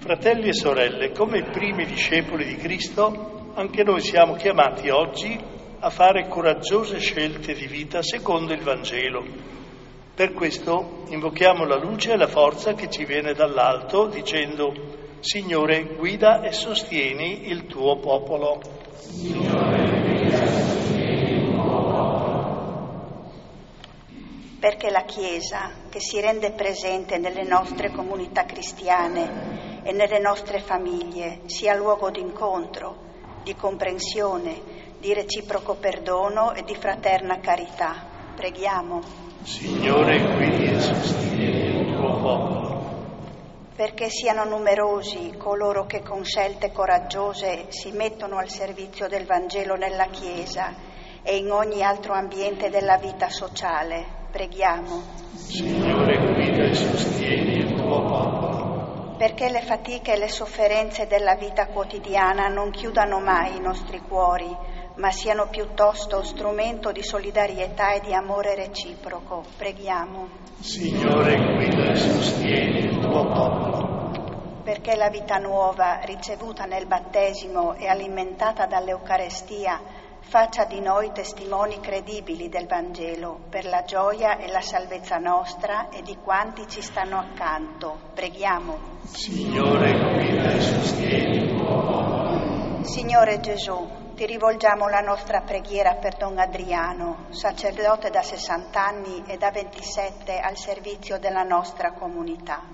Fratelli e sorelle, come primi discepoli di Cristo, anche noi siamo chiamati oggi a fare coraggiose scelte di vita secondo il Vangelo. Per questo invochiamo la luce e la forza che ci viene dall'alto, dicendo: Signore, guida e sostieni il tuo popolo. Signore, guida e sostieni il tuo popolo. Perché la Chiesa, che si rende presente nelle nostre comunità cristiane e nelle nostre famiglie, sia luogo di incontro, di comprensione, di reciproco perdono e di fraterna carità. Preghiamo. Signore, guidi e sostieni il tuo popolo. Perché siano numerosi coloro che con scelte coraggiose si mettono al servizio del Vangelo nella Chiesa e in ogni altro ambiente della vita sociale. Preghiamo. Signore, guida e sostieni il tuo popolo. Perché le fatiche e le sofferenze della vita quotidiana non chiudano mai i nostri cuori, ma siano piuttosto strumento di solidarietà e di amore reciproco. Preghiamo. Signore, guida e sostieni il tuo popolo. Perché la vita nuova, ricevuta nel battesimo e alimentata dall'Eucarestia, faccia di noi testimoni credibili del Vangelo, per la gioia e la salvezza nostra e di quanti ci stanno accanto. Preghiamo. Signore, guida e sostieni il tuo popolo. Signore Gesù, ti rivolgiamo la nostra preghiera per Don Adriano, sacerdote da 60 anni e da 27 al servizio della nostra comunità.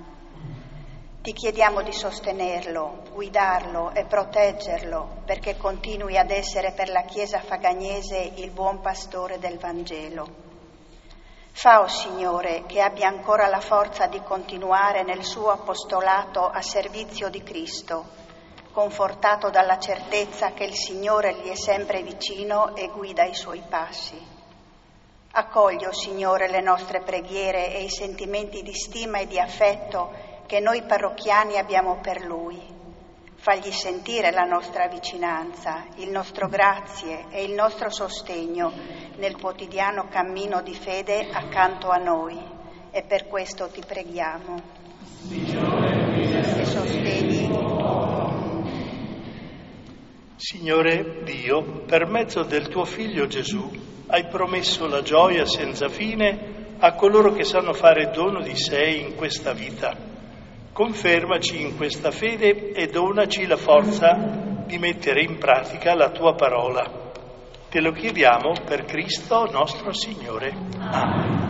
Ti chiediamo di sostenerlo, guidarlo e proteggerlo perché continui ad essere per la Chiesa fagagnese il buon pastore del Vangelo. Fa, o Signore, che abbia ancora la forza di continuare nel suo apostolato a servizio di Cristo, confortato dalla certezza che il Signore gli è sempre vicino e guida i suoi passi. Accogli, o Signore, le nostre preghiere e i sentimenti di stima e di affetto che noi parrocchiani abbiamo per Lui. Fagli sentire la nostra vicinanza, il nostro grazie e il nostro sostegno nel quotidiano cammino di fede accanto a noi. E per questo ti preghiamo. E sostegni. Signore Dio, per mezzo del tuo Figlio Gesù, hai promesso la gioia senza fine a coloro che sanno fare dono di sé in questa vita. Confermaci in questa fede e donaci la forza di mettere in pratica la tua parola. Te lo chiediamo per Cristo nostro Signore. Amen.